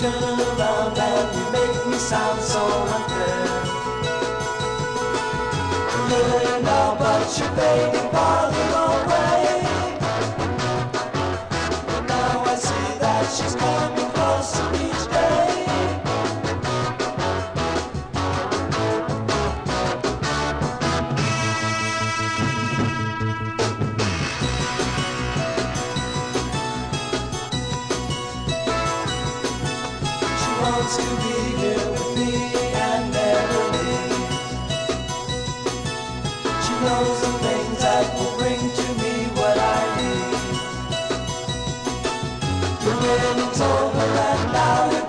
turn around and you make me sound so unfair. Good now, but you're fading farther away. And now I see that she's coming closer each day. Wants to be here with me and never leave. She knows the things that will bring to me what I need. The winning's over and now